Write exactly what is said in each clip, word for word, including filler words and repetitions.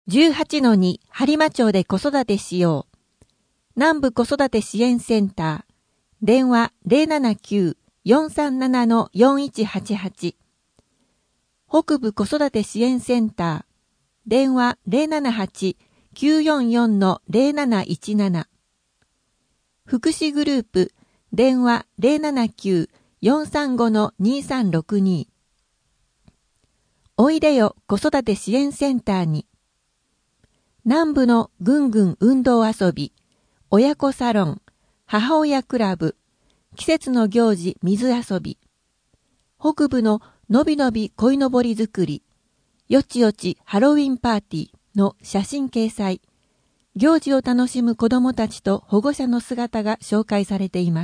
じゅうはちのに 播磨町で子育てしよう。南部子育て支援センター。電話 ゼロななきゅう よんさんなな よんいちはちはち。北部子育て支援センター。電話 ゼロななはち きゅうよんよん ゼロなないちなな。福祉グループ。電話 ゼロななきゅう よんさんご にさんろくに。おいでよ子育て支援センターに。南部のぐんぐん運動遊び、親子サロン、母親クラブ、季節の行事水遊び、北部ののびのび鯉のぼり作り、よちよちハロウィンパーティーの写真掲載、行事を楽しむ子どもたちと保護者の姿が紹介されています。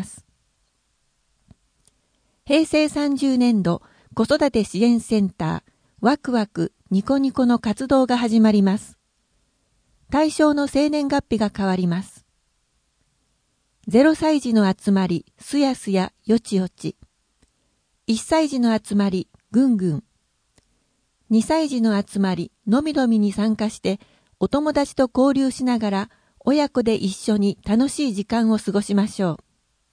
へいせいさんじゅうねんど子育て支援センター、ワクワクニコニコの活動が始まります。対象の生年月日が変わります。ゼロさい児の集まり、すやすやよちよち。いっさい児の集まり、ぐんぐん。にさい児の集まり、のみのみに参加して、お友達と交流しながら、親子で一緒に楽しい時間を過ごしましょう。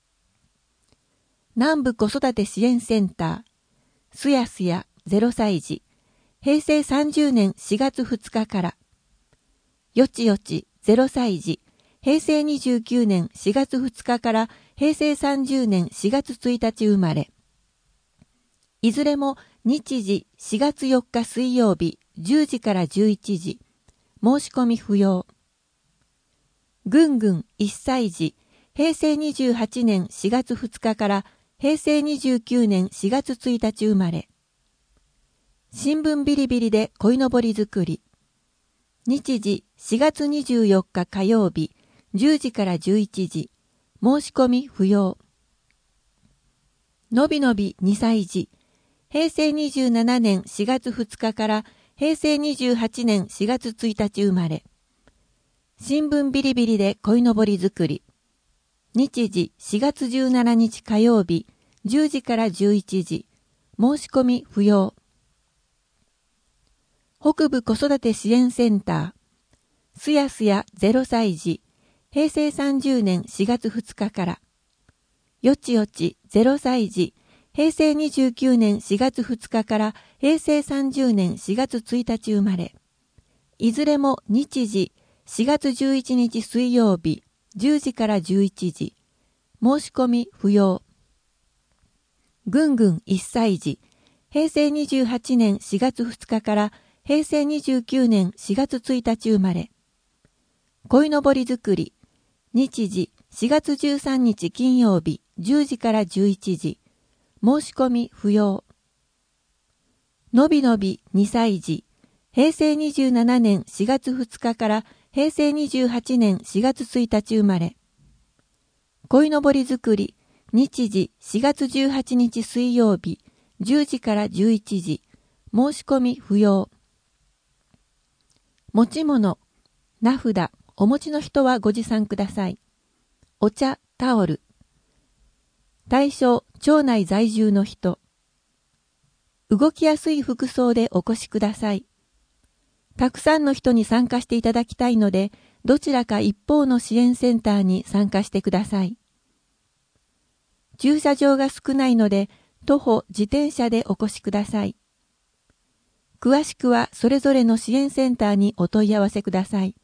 南部子育て支援センター、すやすやゼロさい児、へいせいさんじゅうねんしがつふつかから、よちよちゼロさい児、へいせいにじゅうきゅうねんしがつふつかからへいせいさんじゅうねんしがつついたち生まれ。いずれも日時しがつよっか水曜日じゅうじからじゅういちじ。申し込み不要。ぐんぐんいっさい児、へいせいにじゅうはちねんしがつふつかからへいせいにじゅうきゅうねんしがつついたち生まれ。新聞ビリビリで鯉のぼり作り。日時しがつにじゅうよっか火曜日じゅうじからじゅういちじ。申し込み不要。のびのびにさい児。へいせいにじゅうななねんしがつふつかからへいせいにじゅうはちねんしがつついたち生まれ。新聞ビリビリで鯉のぼり作り。日時しがつじゅうしちにち火曜日じゅうじからじゅういちじ。申し込み不要。北部子育て支援センター、すやすやゼロさい児、へいせいさんじゅうねんしがつふつかから、よちよちゼロさい児、へいせいにじゅうきゅうねんしがつふつかからへいせいさんじゅうねんしがつついたち生まれ、いずれも日時しがつじゅういちにち水曜日じゅうじからじゅういちじ、申し込み不要。ぐんぐんいっさい児、へいせいにじゅうはちねんしがつふつかからへいせいにじゅうきゅうねんしがつついたち生まれ。鯉のぼり作り。日時しがつじゅうさんにち金曜日じゅうじからじゅういちじ。申し込み不要。のびのびにさい児。へいせいにじゅうななねんしがつふつかからへいせいにじゅうはちねんしがつついたち生まれ。鯉のぼり作り。日時しがつじゅうはちにち水曜日じゅうじからじゅういちじ。申し込み不要。持ち物、名札、お持ちの人はご持参ください。お茶、タオル。対象、町内在住の人。動きやすい服装でお越しください。たくさんの人に参加していただきたいので、どちらか一方の支援センターに参加してください。駐車場が少ないので、徒歩、自転車でお越しください。詳しくはそれぞれの支援センターにお問い合わせください。